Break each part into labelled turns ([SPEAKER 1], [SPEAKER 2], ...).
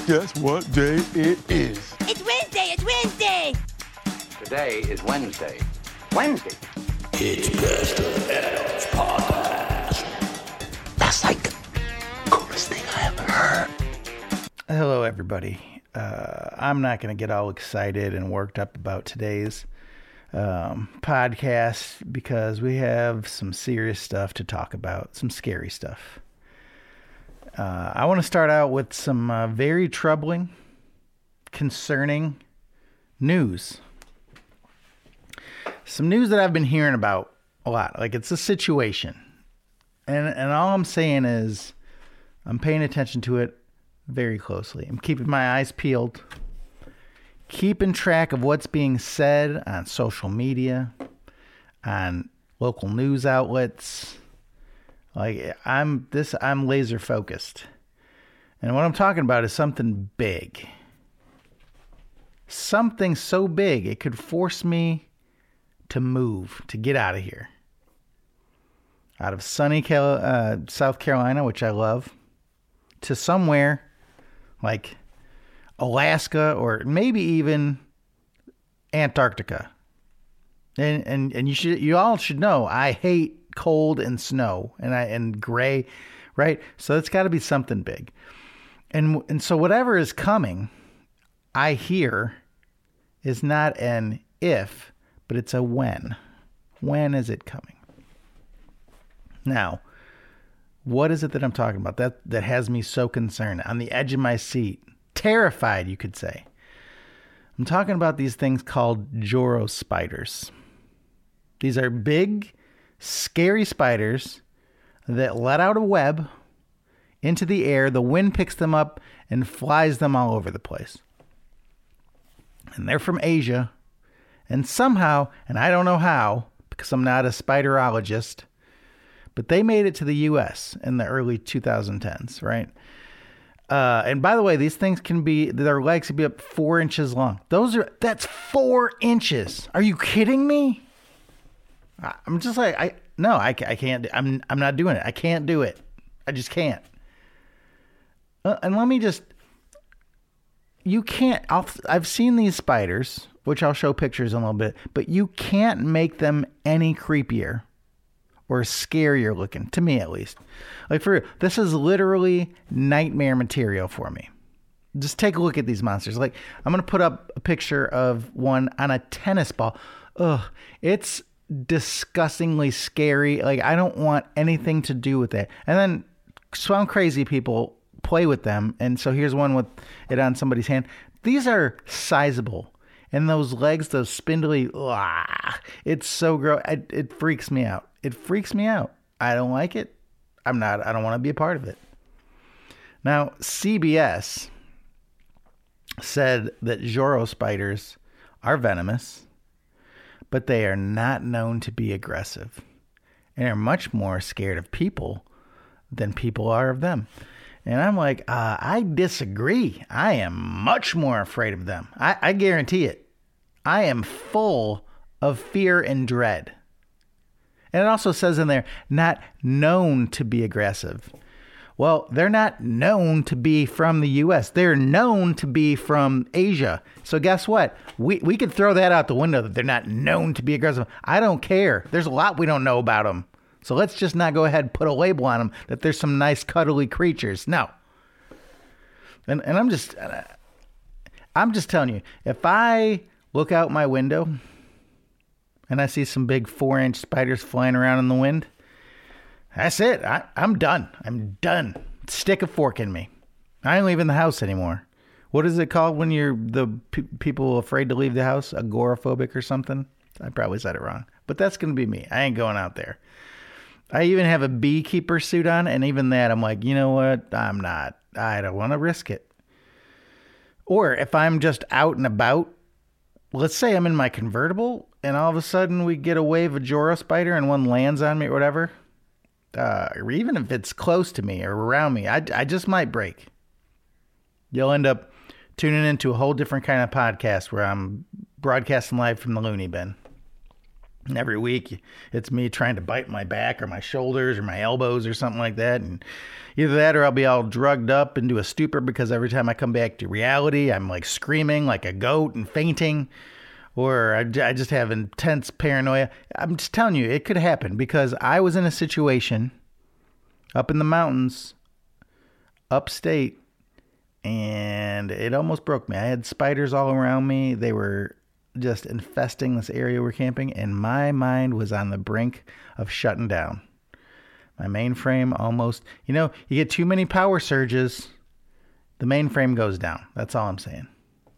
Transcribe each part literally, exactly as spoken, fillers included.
[SPEAKER 1] Guess what day it is?
[SPEAKER 2] It's Wednesday, it's Wednesday!
[SPEAKER 3] Today is Wednesday. Wednesday?
[SPEAKER 4] It's Pastor Adam's podcast.
[SPEAKER 1] That's like the coolest thing I ever heard.
[SPEAKER 5] Hello, everybody. Uh, I'm not going to get all excited and worked up about today's um, podcast because we have some serious stuff to talk about, some scary stuff. Uh, I want to start out with some uh, very troubling, concerning news. Some news that I've been hearing about a lot. Like, it's a situation. And, and all I'm saying is I'm paying attention to it very closely. I'm keeping my eyes peeled, keeping track of what's being said on social media, on local news outlets. Like I'm this, I'm laser focused. And what I'm talking about is something big. Something so big it could force me to move, to get out of here. Out of sunny Cal- uh, South Carolina, which I love, to somewhere like Alaska or maybe even Antarctica. And and and you should you all should know I hate cold and snow and I and gray, right? So it's got to be something big. And and so whatever is coming, I hear is not an if, but it's a when. When is it coming? Now, what is it that I'm talking about that, that has me so concerned, on the edge of my seat, terrified, you could say? I'm talking about these things called Joro spiders. These are big, scary spiders that let out a web into the air. The wind picks them up and flies them all over the place. And they're from Asia. And somehow, and I don't know how, because I'm not a spiderologist, but they made it to the U S in the early twenty tens, right? Uh, and by the way, these things can be, their legs can be up four inches long. Those are, that's four inches. Are you kidding me? I'm just like, I, no, I, I can't, I'm, I'm not doing it. I can't do it. I just can't. Uh, and let me just, you can't, I'll, I've seen these spiders, which I'll show pictures in a little bit, but you can't make them any creepier or scarier looking, to me at least. Like, for real, this is literally nightmare material for me. Just take a look at these monsters. Like, I'm going to put up a picture of one on a tennis ball. Ugh, it's disgustingly scary. Like, I don't want anything to do with it. And then some crazy people play with them. And so here's one with it on somebody's hand. These are sizable. And those legs, those spindly, ugh, it's so gross. It, it freaks me out. It freaks me out. I don't like it. I'm not, I don't want to be a part of it. Now, C B S said that Joro spiders are venomous, but they are not known to be aggressive and are much more scared of people than people are of them. And I'm like, uh, I disagree. I am much more afraid of them. I, I guarantee it. I am full of fear and dread. And it also says in there, not known to be aggressive. Well, they're not known to be from the U S. They're known to be from Asia. So guess what? We we could throw that out the window that they're not known to be aggressive. I don't care. There's a lot we don't know about them. So let's just not go ahead and put a label on them that there's some nice cuddly creatures. No. And and I'm just I'm just telling you, if I look out my window and I see some big four-inch spiders flying around in the wind, that's it. I, I'm done. I'm done. Stick a fork in me. I ain't leaving the house anymore. What is it called when you're the pe- people afraid to leave the house? Agoraphobic or something? I probably said it wrong. But that's going to be me. I ain't going out there. I even have a beekeeper suit on, and even that, I'm like, you know what? I'm not. I don't want to risk it. Or if I'm just out and about, let's say I'm in my convertible, and all of a sudden we get a wave of Joro spider and one lands on me or whatever, uh, or even if it's close to me or around me, I, I just might break. You'll end up tuning into a whole different kind of podcast where I'm broadcasting live from the loony bin. And every week it's me trying to bite my back or my shoulders or my elbows or something like that. And either that or I'll be all drugged up into a stupor because every time I come back to reality, I'm like screaming like a goat and fainting. Or I, I just have intense paranoia. I'm just telling you, it could happen because I was in a situation up in the mountains, upstate, and it almost broke me. I had spiders all around me. They were just infesting this area we're camping, and my mind was on the brink of shutting down. My mainframe almost, you know, you get too many power surges, the mainframe goes down. That's all I'm saying.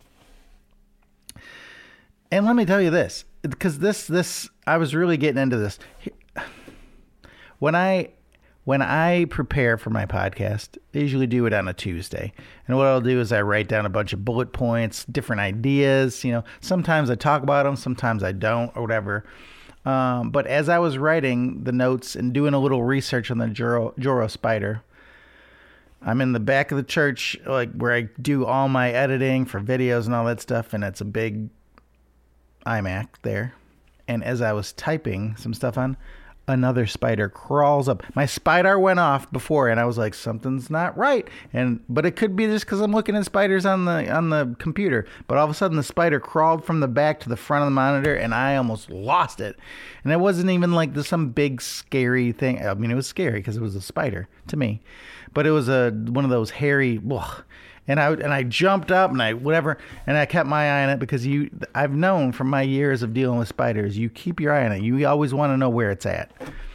[SPEAKER 5] And let me tell you this, because this, this, I was really getting into this. When I, when I prepare for my podcast, I usually do it on a Tuesday. And what I'll do is I write down a bunch of bullet points, different ideas. You know, sometimes I talk about them, sometimes I don't, or whatever. Um, but as I was writing the notes and doing a little research on the Joro, Joro spider, I'm in the back of the church, like where I do all my editing for videos and all that stuff. And it's a big iMac there. And as I was typing some stuff on, another spider crawls up. My spider went off before, and I was like, something's not right. And but it could be just because I'm looking at spiders on the on the computer. But all of a sudden, the spider crawled from the back to the front of the monitor, and I almost lost it. And it wasn't even like this some big scary thing. I mean, it was scary because it was a spider to me, but it was a one of those hairy. Ugh. And I and I jumped up and I whatever and I kept my eye on it because you I've known from my years of dealing with spiders, you keep your eye on it. You always want to know where it's at.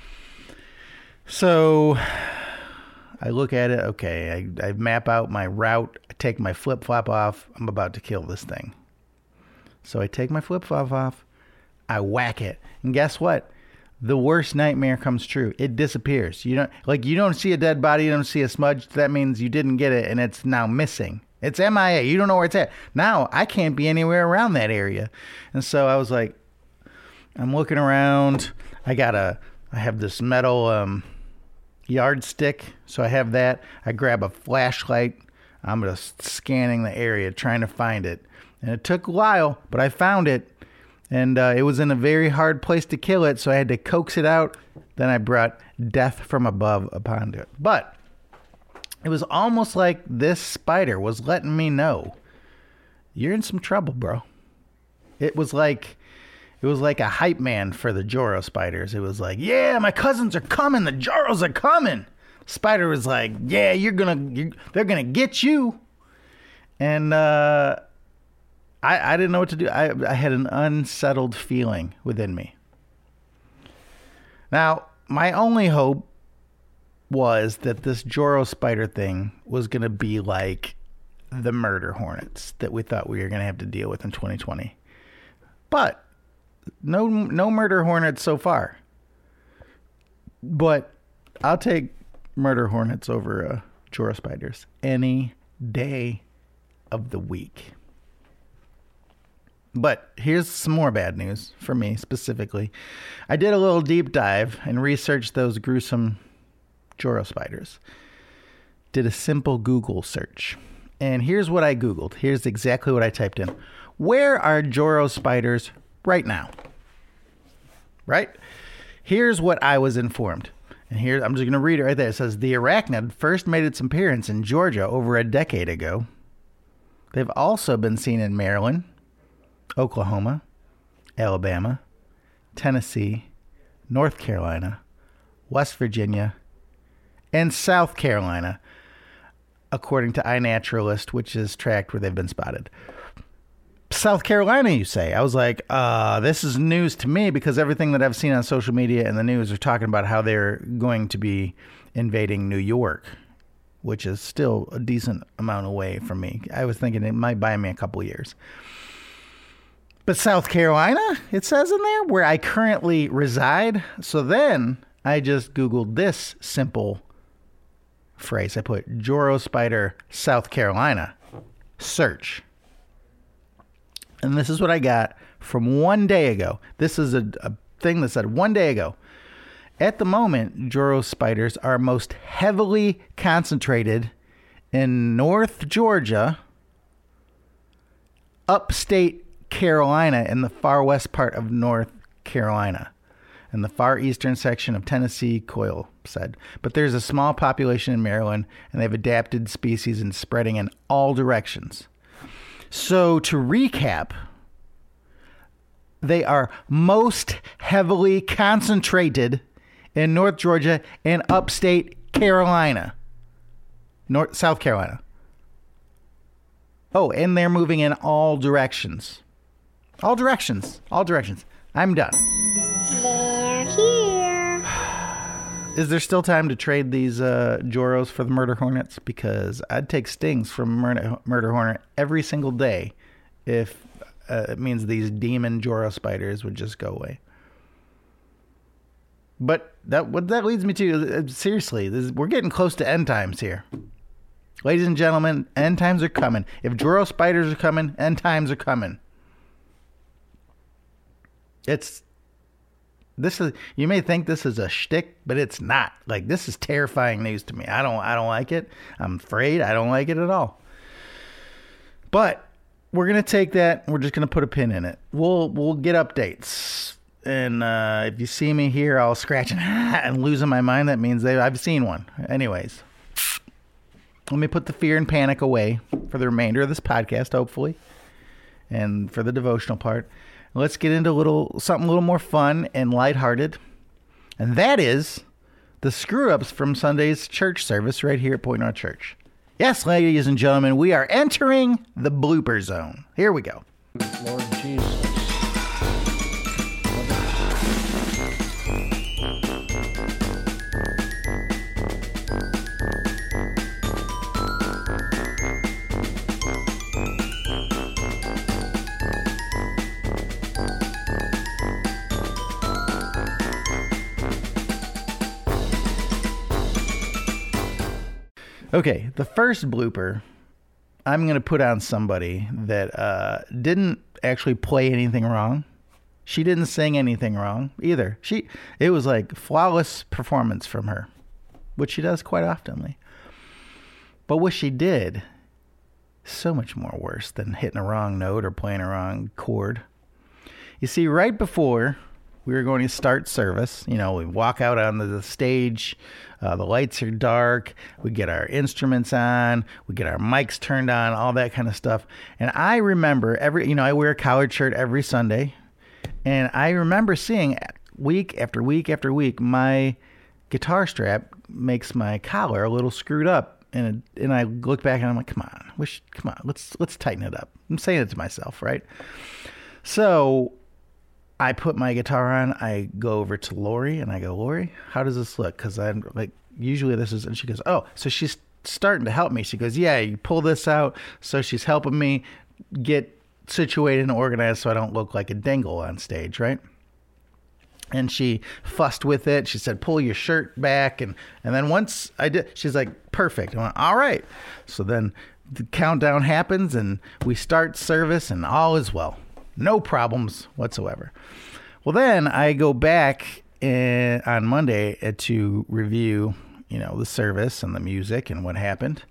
[SPEAKER 5] So I look at it. Okay, I, I map out my route. I take my flip flop off. I'm about to kill this thing. So I take my flip flop off. I whack it, and guess what? The worst nightmare comes true. It disappears. You don't like you don't see a dead body, you don't see a smudge. That means you didn't get it and it's now missing. It's M I A. You don't know where it's at. Now I can't be anywhere around that area. And so I was like, I'm looking around. I got a I have this metal um, yardstick. So I have that. I grab a flashlight. I'm just scanning the area, trying to find it. And it took a while, but I found it. And uh, it was in a very hard place to kill it, so I had to coax it out. Then I brought death from above upon it. But it was almost like this spider was letting me know, you're in some trouble, bro. It was like it was like a hype man for the Joro spiders. It was like, yeah, my cousins are coming. The Joros are coming. Spider was like, yeah, you're gonna, you're, they're gonna get you. And uh, I, I didn't know what to do. I, I had an unsettled feeling within me. Now, my only hope was that this Joro spider thing was going to be like the murder hornets that we thought we were going to have to deal with in twenty twenty. But no, no murder hornets so far. But I'll take murder hornets over uh, Joro spiders any day of the week. But here's some more bad news for me specifically. I did a little deep dive and researched those gruesome Joro spiders. Did a simple Google search. And here's what I Googled. Here's exactly what I typed in. Where are Joro spiders right now? Right? Here's what I was informed. And here, I'm just going to read it right there. It says, the arachnid first made its appearance in Georgia over a decade ago. They've also been seen in Maryland, Oklahoma, Alabama, Tennessee, North Carolina, West Virginia, and South Carolina, according to iNaturalist, which is tracked where they've been spotted. South Carolina, you say? I was like, uh, this is news to me because everything that I've seen on social media and the news are talking about how they're going to be invading New York, which is still a decent amount away from me. I was thinking it might buy me a couple years. But South Carolina, it says in there, where I currently reside. So then I just Googled this simple phrase. I put Joro spider, South Carolina, search. And this is what I got from one day ago. This is a, a thing that said one day ago. At the moment, Joro spiders are most heavily concentrated in North Georgia, upstate Carolina, and the far west part of North Carolina. in the far eastern section of Tennessee, Coyle said. But there's a small population in Maryland, and they've adapted species and spreading in all directions. So to recap, they are most heavily concentrated in North Georgia and upstate Carolina. North, South Carolina. Oh, and they're moving in all directions. All directions. All directions. I'm done.
[SPEAKER 2] They're here.
[SPEAKER 5] Is there still time to trade these uh, Joros for the murder hornets? Because I'd take stings from a murder, murder hornet every single day if uh, it means these demon Joro spiders would just go away. But that what that leads me to, uh, seriously, this, we're getting close to end times here. Ladies and gentlemen, end times are coming. If Joro spiders are coming, end times are coming. It's... This is, you may think this is a shtick, but it's not. Like, this is terrifying news to me. I don't I don't like it. I'm afraid I don't like it at all. But we're gonna take that, we're just gonna put a pin in it. We'll we'll get updates. And uh, if you see me here all scratching and losing my mind, that means they I've seen one. Anyways. Let me put the fear and panic away for the remainder of this podcast, hopefully. And for the devotional part. Let's get into a little something a little more fun and lighthearted. And that is the screw-ups from Sunday's church service right here at Point North Church. Yes, ladies and gentlemen, we are entering the blooper zone. Here we go.
[SPEAKER 6] Lord Jesus.
[SPEAKER 5] Okay, the first blooper I'm going to put on somebody that uh, didn't actually play anything wrong. She didn't sing anything wrong either. She It was like flawless performance from her, which she does quite oftenly. But what she did, so much more worse than hitting a wrong note or playing a wrong chord. You see, right before we were going to start service, you know, we walk out onto the stage, uh, the lights are dark, we get our instruments on, we get our mics turned on, all that kind of stuff. And I remember every, you know, I wear a collared shirt every Sunday, and I remember seeing week after week after week, my guitar strap makes my collar a little screwed up. And it, and I look back and I'm like, come on, wish, come on, let's let's tighten it up. I'm saying it to myself, right? So I put my guitar on, I go over to Lori, and I go, Lori, how does this look? Because I'm like, usually this is, and she goes, oh, so she's starting to help me. She goes, yeah, you pull this out. So she's helping me get situated and organized so I don't look like a dingle on stage, right? And she fussed with it. She said, pull your shirt back. And, and then once I did, she's like, perfect. I went, all right. So then the countdown happens, and we start service, and all is well. No problems whatsoever. Well, then I go back in, on Monday to review, you know, the service and the music and what happened.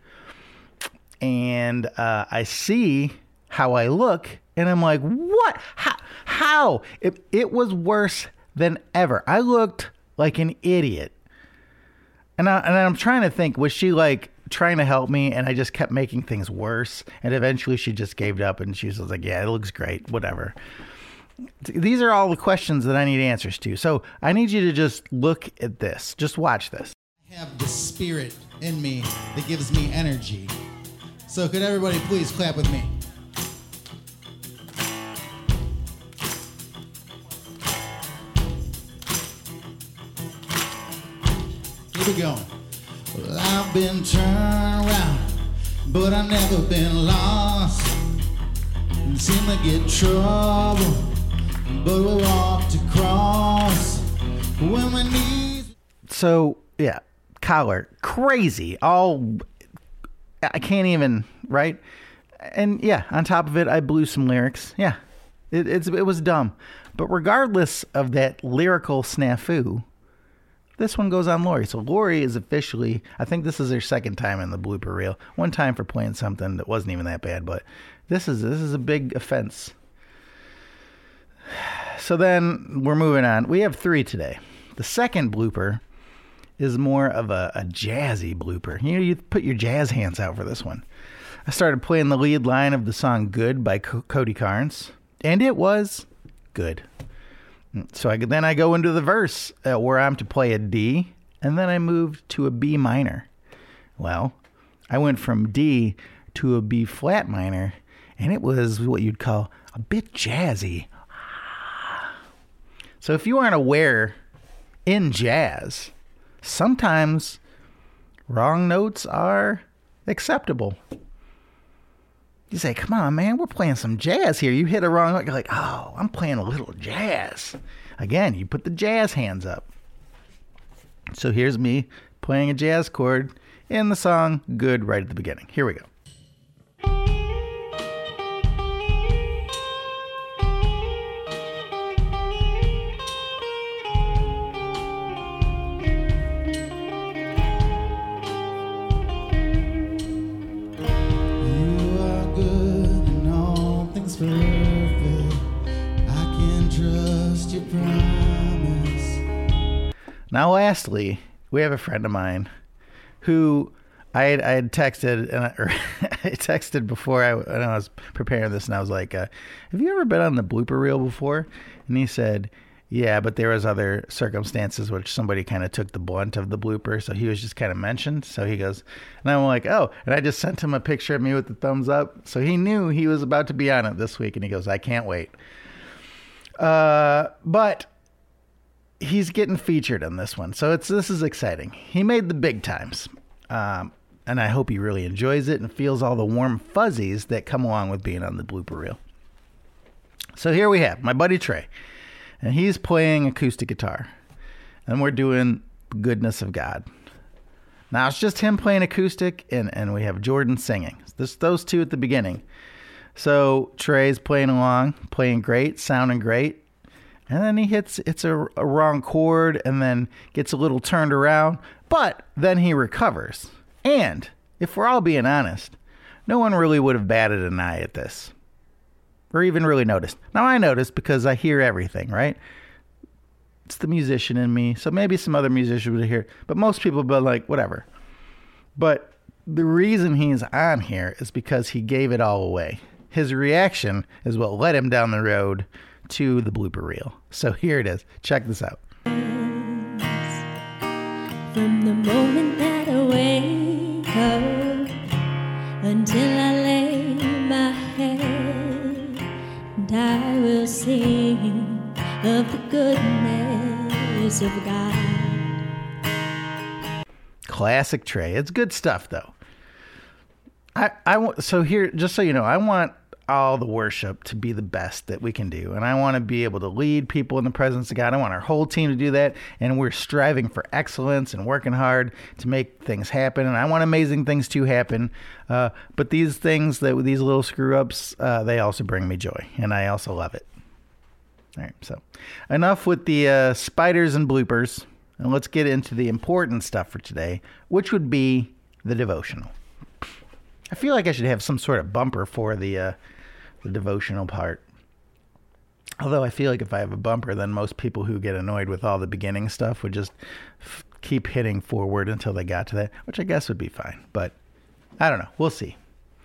[SPEAKER 5] And uh, I see how I look, and I'm like, what? How? How? It, it was worse than ever. I looked like an idiot. And, I, and I'm trying to think, was she like trying to help me, and I just kept making things worse, and eventually she just gave up, and she was like, yeah, it looks great, whatever. These are all the questions that I need answers to. So I need you to just look at this. Just watch this.
[SPEAKER 7] I have the spirit in me that gives me energy. So could everybody please clap with me? Here we go. Well, I've been turned around, but I've never been lost. Seem to get trouble, but we walked across when my knees.
[SPEAKER 5] So, yeah, collar, crazy. All, I can't even, right? And yeah, on top of it, I blew some lyrics. Yeah, it, it's, it was dumb. But regardless of that lyrical snafu, this one goes on Lori. So Lori is officially, I think this is her second time in the blooper reel. One time for playing something that wasn't even that bad, but this is this is a big offense. so then we're moving on. We have three today. The second blooper is more of a, a jazzy blooper. You know, you put your jazz hands out for this one. I started playing the lead line of the song Good by C- Cody Carnes, and it was good. So I, then I go into the verse uh, where I'm to play a D, and then I moved to a B minor. Well, I went from D to a B flat minor, and it was what you'd call a bit jazzy. So if you aren't aware, in jazz, sometimes wrong notes are acceptable. You say, come on, man, we're playing some jazz here. You hit a wrong note, you're like, oh, I'm playing a little jazz. Again, you put the jazz hands up. So here's me playing a jazz chord in the song Good right at the beginning. Here we go. Now, lastly, we have a friend of mine who I had, I had texted, and I, or I texted before I, when I was preparing this, and I was like, uh, have you ever been on the blooper reel before? And he said, yeah, but there was other circumstances which somebody kind of took the blunt of the blooper, so he was just kind of mentioned. So he goes, and I'm like, oh, and I just sent him a picture of me with the thumbs up, so he knew he was about to be on it this week, and he goes, I can't wait. Uh, but he's getting featured on this one, so it's this is exciting. He made the big times, um, and I hope he really enjoys it and feels all the warm fuzzies that come along with being on the blooper reel. So here we have my buddy Trey, and he's playing acoustic guitar, and we're doing the Goodness of God. Now it's just him playing acoustic, and, and we have Jordan singing. This those two at the beginning. So Trey's playing along, playing great, sounding great. And then he hits it's a, a wrong chord and then gets a little turned around. But then he recovers. And if we're all being honest, no one really would have batted an eye at this. Or even really noticed. Now I noticed because I hear everything, right? It's the musician in me. So maybe some other musicians would hear. But most people would be like, whatever. But the reason he's on here is because he gave it all away. His reaction is what led him down the road to the blooper reel. So here it is. Check this out.
[SPEAKER 6] From the moment that I wake up until I lay my head, and I will sing of the goodness of God.
[SPEAKER 5] Classic Trey. It's good stuff, though. I, I want, so here, just so you know, I want all the worship to be the best that we can do. And I want to be able to lead people in the presence of God. I want our whole team to do that. And we're striving for excellence and working hard to make things happen. And I want amazing things to happen. Uh, but these things, that these little screw ups, uh, they also bring me joy. And I also love it. All right. So enough with the uh, spiders and bloopers. And let's get into the important stuff for today, which would be the devotional. I feel like I should have some sort of bumper for the uh, the devotional part. Although I feel like if I have a bumper, then most people who get annoyed with all the beginning stuff would just f- keep hitting forward until they got to that, which I guess would be fine. But I don't know. We'll see.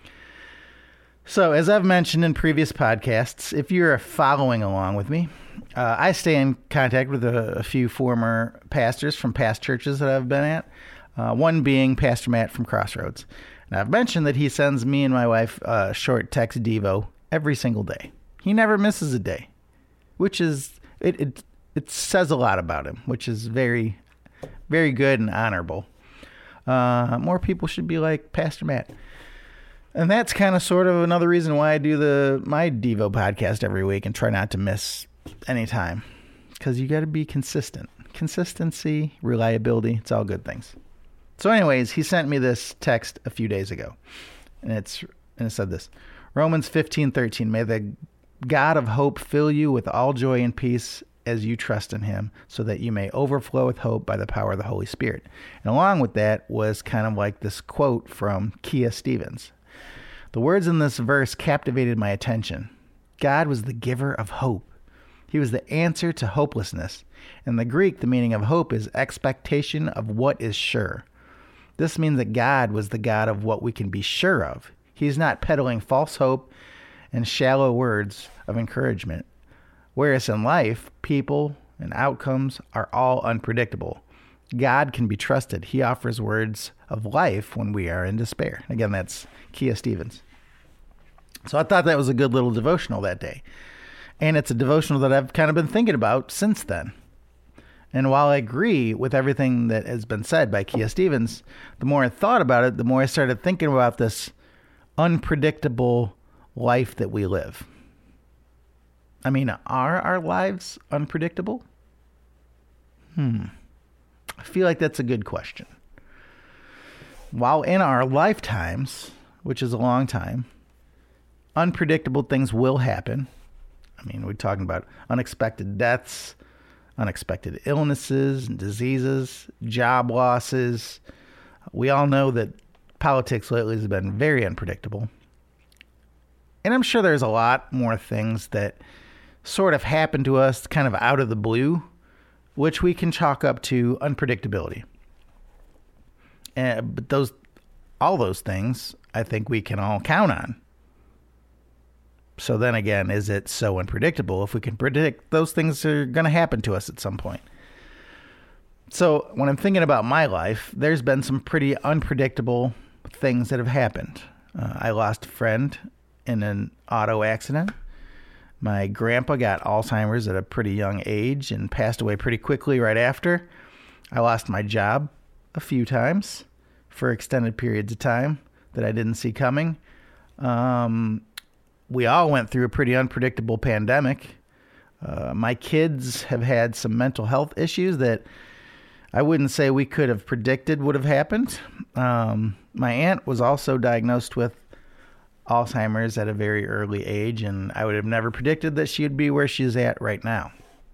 [SPEAKER 5] So as I've mentioned in previous podcasts, if you're following along with me, uh, I stay in contact with a, a few former pastors from past churches that I've been at, uh, one being Pastor Matt from Crossroads. And I've mentioned that he sends me and my wife a short text devo every single day. He never misses a day, which is, it, it, it says a lot about him, which is very, very good and honorable. Uh, more people should be like Pastor Matt. And that's kind of sort of another reason why I do the my Devo podcast every week and try not to miss any time. Because you got to be consistent. Consistency, reliability, it's all good things. So anyways, he sent me this text a few days ago. And it's and it said this. Romans fifteen thirteen, may the God of hope fill you with all joy and peace as you trust in him, so that you may overflow with hope by the power of the Holy Spirit. And along with that was kind of like this quote from Kia Stevens. The words in this verse captivated my attention. God was the giver of hope. He was the answer to hopelessness. In the Greek, the meaning of hope is expectation of what is sure. This means that God was the God of what we can be sure of. He's not peddling false hope and shallow words of encouragement. Whereas in life, people and outcomes are all unpredictable. God can be trusted. He offers words of life when we are in despair. Again, that's Kia Stevens. So I thought that was a good little devotional that day. And it's a devotional that I've kind of been thinking about since then. And while I agree with everything that has been said by Kia Stevens, the more I thought about it, the more I started thinking about this unpredictable life that we live. I mean, are our lives unpredictable? Hmm. I feel like that's a good question. While in our lifetimes, which is a long time, unpredictable things will happen. I mean, we're talking about unexpected deaths, unexpected illnesses and diseases, job losses. We all know that politics lately has been very unpredictable. And I'm sure there's a lot more things that sort of happen to us kind of out of the blue, which we can chalk up to unpredictability. Uh, but those, all those things, I think we can all count on. So then again, is it so unpredictable if we can predict those things are going to happen to us at some point? So when I'm thinking about my life, there's been some pretty unpredictable things that have happened. Uh, I lost a friend in an auto accident. My grandpa got Alzheimer's at a pretty young age and passed away pretty quickly right after. I lost my job a few times for extended periods of time that I didn't see coming. Um, we all went through a pretty unpredictable pandemic. Uh, my kids have had some mental health issues that I wouldn't say we could have predicted would have happened. Um, my aunt was also diagnosed with Alzheimer's at a very early age, and I would have never predicted that she'd be where she's at right now.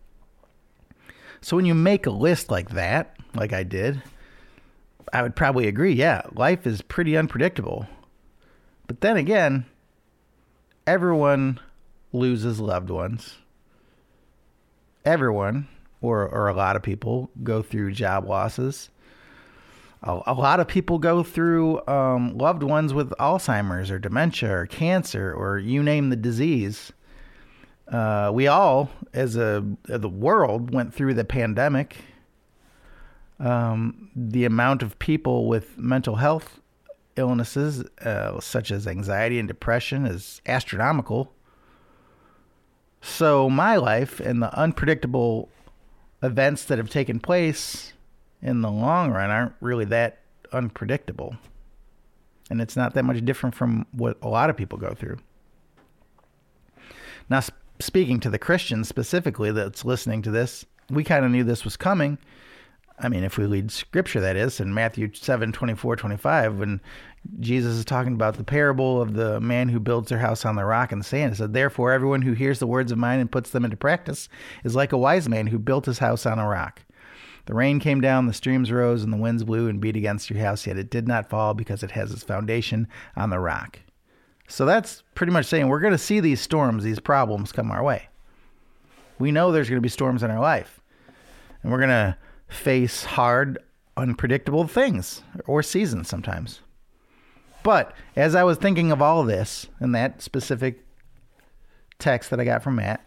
[SPEAKER 5] So when you make a list like that, like I did, I would probably agree, yeah, life is pretty unpredictable. But then again, everyone loses loved ones. Everyone, or, or a lot of people, go through job losses. A, a lot of people go through um, loved ones with Alzheimer's or dementia or cancer or you name the disease. Uh, we all, as a as the world, went through the pandemic. Um, the amount of people with mental health illnesses, uh, such as anxiety and depression, is astronomical. So my life and the unpredictable events that have taken place in the long run aren't really that unpredictable. And it's not that much different from what a lot of people go through. Now, sp- speaking to the Christians specifically that's listening to this, we kind of knew this was coming. I mean, if we read scripture, that is, in Matthew seven, twenty-four, twenty-five, when Jesus is talking about the parable of the man who builds their house on the rock and sand. It said, therefore, everyone who hears the words of mine and puts them into practice is like a wise man who built his house on a rock. The rain came down, the streams rose, and the winds blew and beat against your house, yet it did not fall because it has its foundation on the rock. So that's pretty much saying we're going to see these storms, these problems come our way. We know there's going to be storms in our life. And we're going to face hard, unpredictable things or seasons sometimes. But as I was thinking of all of this in that specific text that I got from Matt,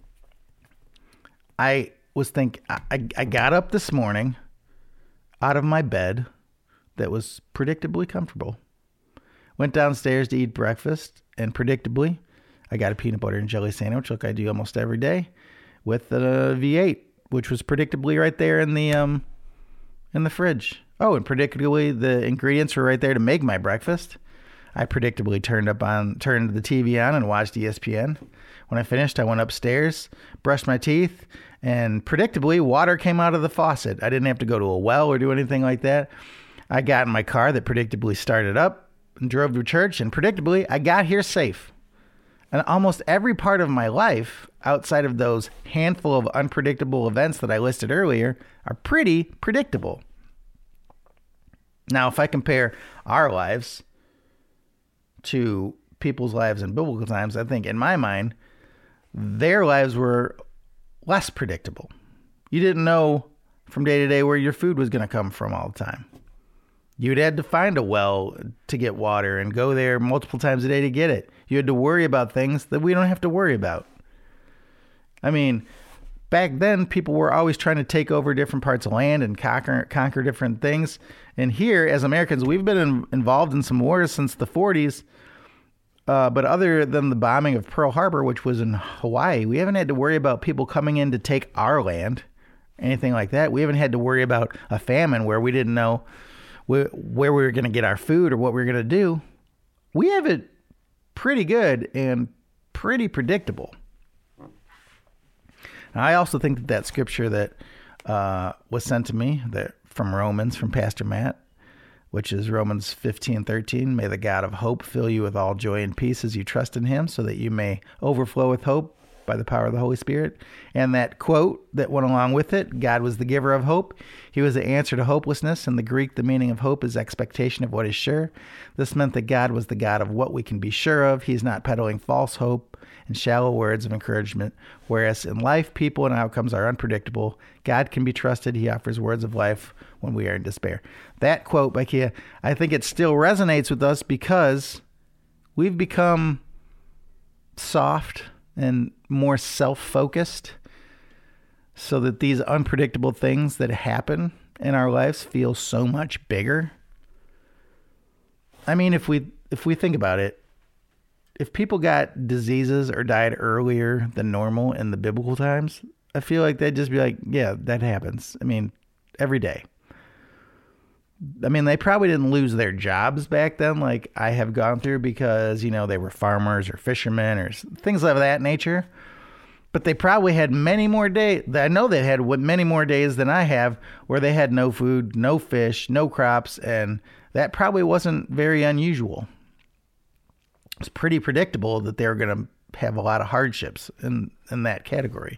[SPEAKER 5] I was thinking, I, I got up this morning out of my bed that was predictably comfortable. Went downstairs to eat breakfast, and predictably, I got a peanut butter and jelly sandwich like I do almost every day with a V eight, which was predictably right there in the um in the fridge. Oh, and predictably the ingredients were right there to make my breakfast. I predictably turned up on turned the T V on and watched E S P N. When I finished, I went upstairs, brushed my teeth, and predictably water came out of the faucet. I didn't have to go to a well or do anything like that. I got in my car that predictably started up and drove to church, and predictably I got here safe. And almost every part of my life, outside of those handful of unpredictable events that I listed earlier, are pretty predictable. Now, if I compare our lives to people's lives in biblical times, I think in my mind, their lives were less predictable. You didn't know from day to day where your food was going to come from all the time. You'd had to find a well to get water and go there multiple times a day to get it. You had to worry about things that we don't have to worry about. I mean, back then, people were always trying to take over different parts of land and conquer, conquer different things. And here, as Americans, we've been in, involved in some wars since the forties. Uh, but other than the bombing of Pearl Harbor, which was in Hawaii, we haven't had to worry about people coming in to take our land, anything like that. We haven't had to worry about a famine where we didn't know where, where we were going to get our food or what we were going to do. We have it pretty good and pretty predictable. I also think that that scripture that uh, was sent to me that from Romans, from Pastor Matt, which is Romans fifteen thirteen, may the God of hope fill you with all joy and peace as you trust in him, so that you may overflow with hope by the power of the Holy Spirit. And that quote that went along with it, God was the giver of hope. He was the answer to hopelessness. In the Greek, the meaning of hope is expectation of what is sure. This meant that God was the God of what we can be sure of. He's not peddling false hope and shallow words of encouragement. Whereas in life, people and outcomes are unpredictable. God can be trusted. He offers words of life when we are in despair. That quote by Kia, I think it still resonates with us because we've become soft and more self-focused so that these unpredictable things that happen in our lives feel so much bigger. I mean, if we if we think about it, if people got diseases or died earlier than normal in the biblical times, I feel like they'd just be like, yeah, that happens. I mean, every day. I mean, they probably didn't lose their jobs back then like I have gone through because, you know, they were farmers or fishermen or things of that nature. But they probably had many more days. I know they had many more days than I have where they had no food, no fish, no crops, and that probably wasn't very unusual. It's pretty predictable that they were going to have a lot of hardships in, in that category.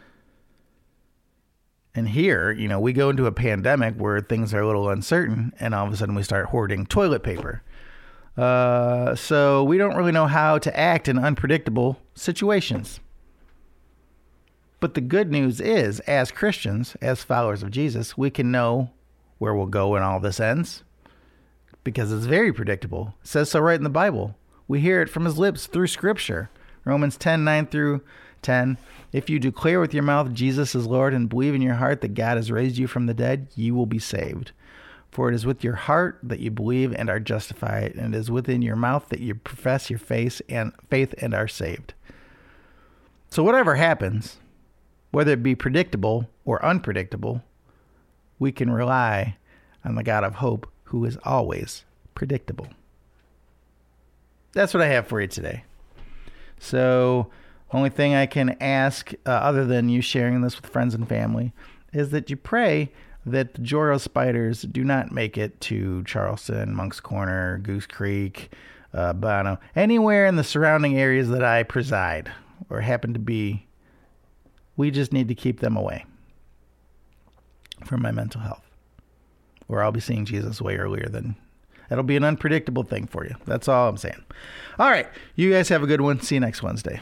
[SPEAKER 5] And here, you know, we go into a pandemic where things are a little uncertain, and all of a sudden we start hoarding toilet paper. Uh, so we don't really know how to act in unpredictable situations. But the good news is, as Christians, as followers of Jesus, we can know where we'll go when all this ends, because it's very predictable. It says so right in the Bible. We hear it from his lips through Scripture. Romans ten, nine through ten. If you declare with your mouth Jesus is Lord and believe in your heart that God has raised you from the dead, you will be saved. For it is with your heart that you believe and are justified, and it is within your mouth that you profess your faith and faith and are saved. So whatever happens, whether it be predictable or unpredictable, we can rely on the God of hope who is always predictable. That's what I have for you today. So only thing I can ask, uh, other than you sharing this with friends and family, is that you pray that the Joro spiders do not make it to Charleston, Monk's Corner, Goose Creek, uh, Bono, anywhere in the surrounding areas that I preside or happen to be. We just need to keep them away from my mental health, or I'll be seeing Jesus way earlier than... That'll be an unpredictable thing for you. That's all I'm saying. All right. You guys have a good one. See you next Wednesday.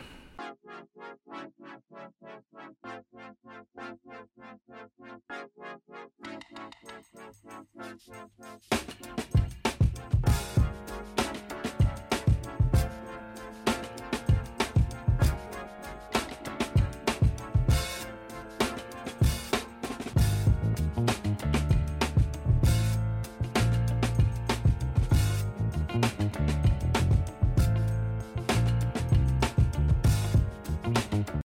[SPEAKER 8] Thank you.